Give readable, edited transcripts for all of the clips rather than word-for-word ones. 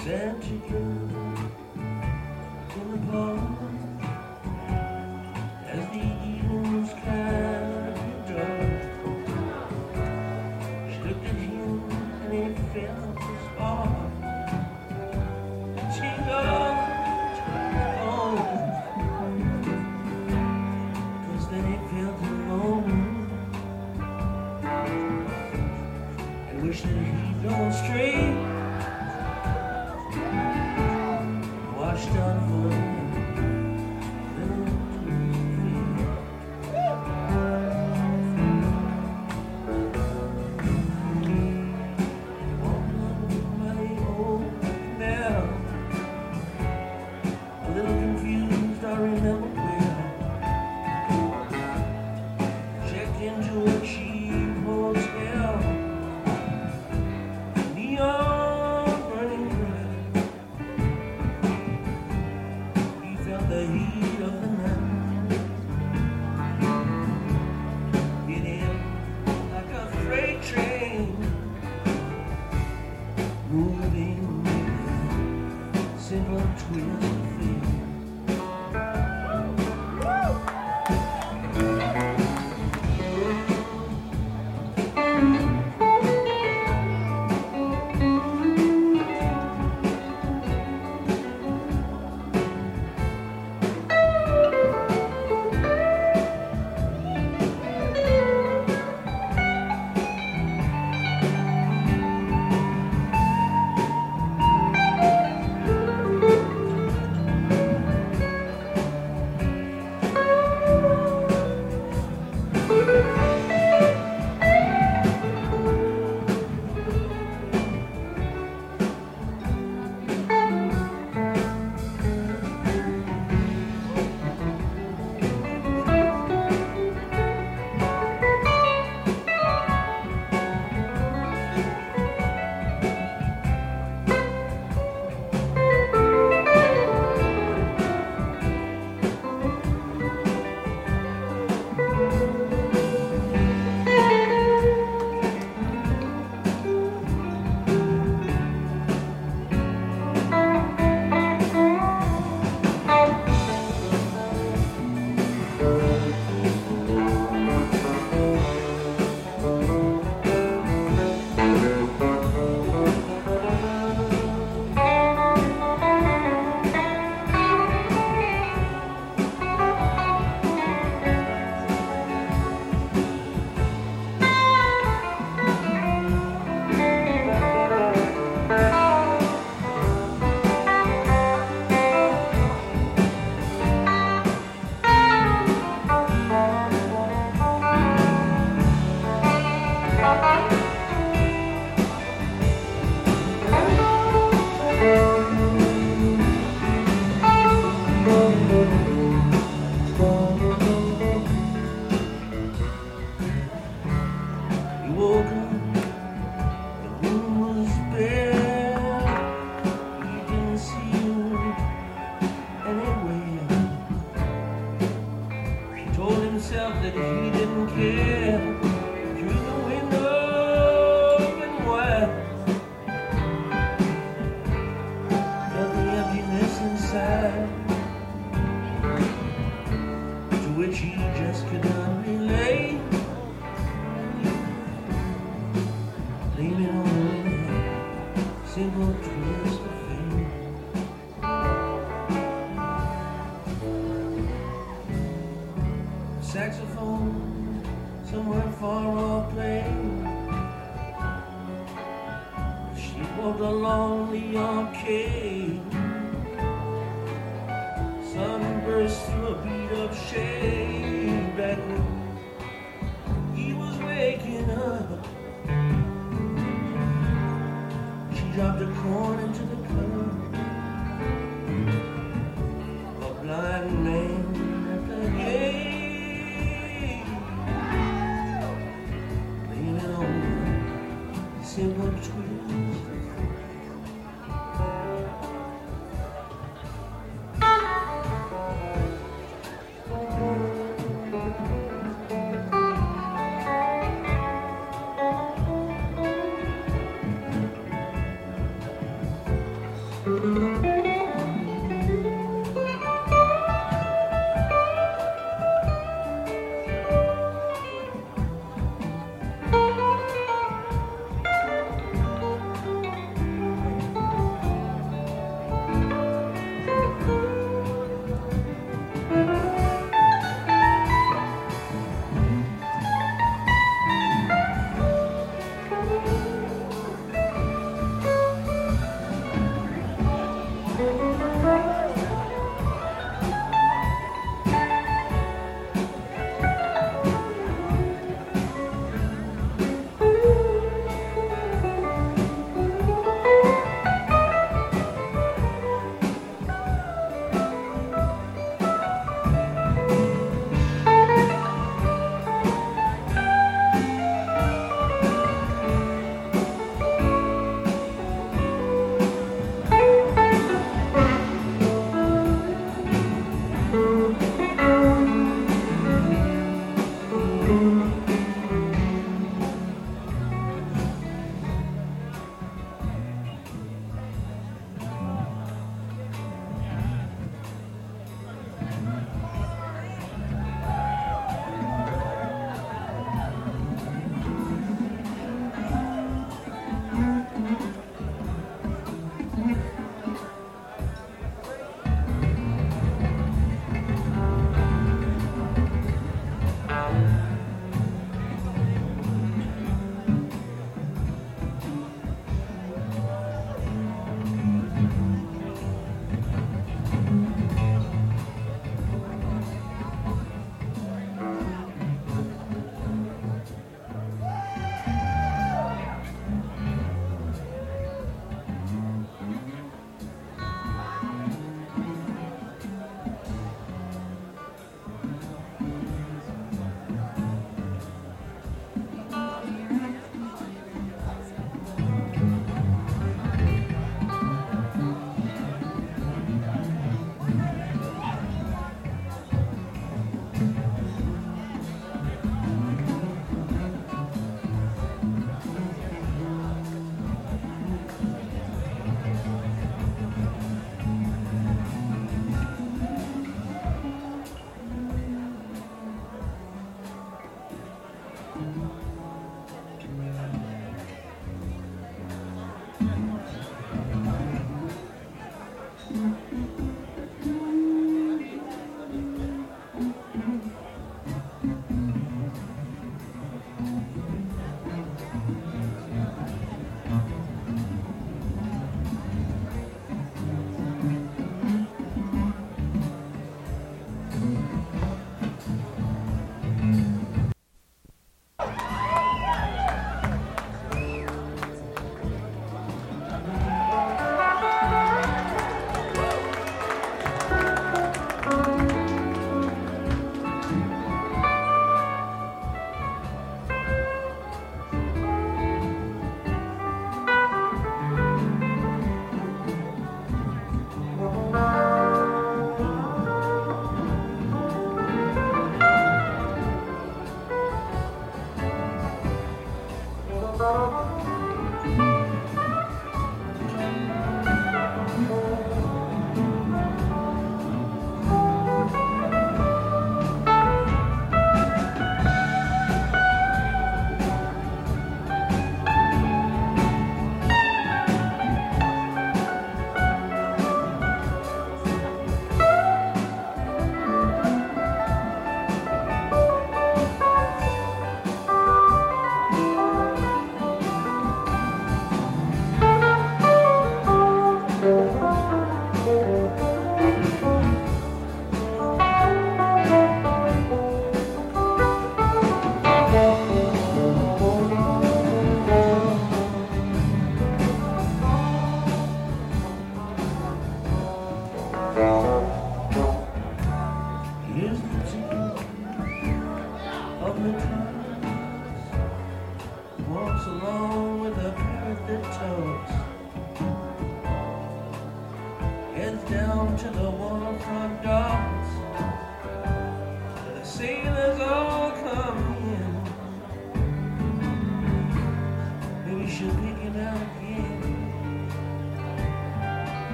sat together in the park as the evening's kind of dark. She looked at him and it felt the spark. She loved home, 'cause then it felt alone and wished that he'd gone straight. Washed out for a little a little confused, I remember well. Checked into a cheap hotel. Neon burning bright. He felt the heat of the night. Hit him like a freight train, moving with a simple twist of fate. He woke up, the room was bare. He didn't see you anywhere. He told himself that he didn't care. Through the window open wide, felt the emptiness inside, to which he just could not relate. Leaning on a single twist of fate. Saxophone somewhere far off playing. She walked along the arcade. Sun burst through a beat up shade. Back when he was waking up, dropped a corn into the cup. A blind man at the gate, leaning on a simple twist.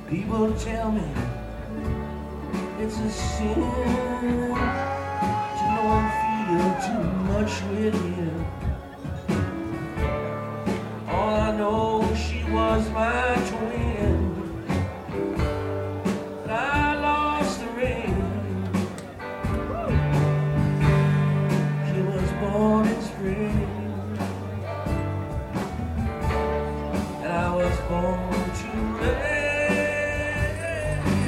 People tell me it's a sin to know and feel too much with you. All I know, she was my twin, but I lost the ring. She was born in spring, and I was born too late.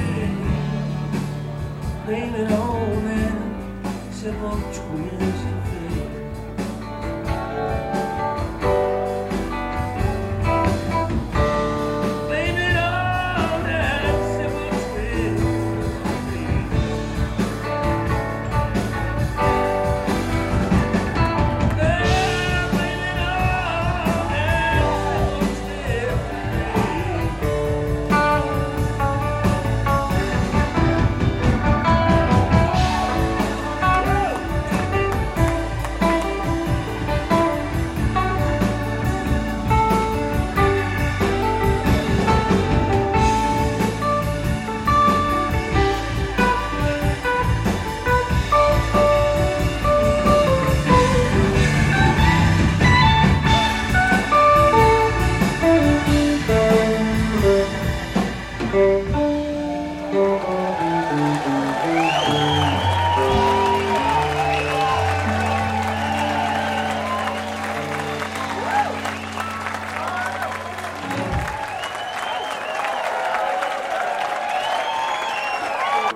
Blame it on them simple twins.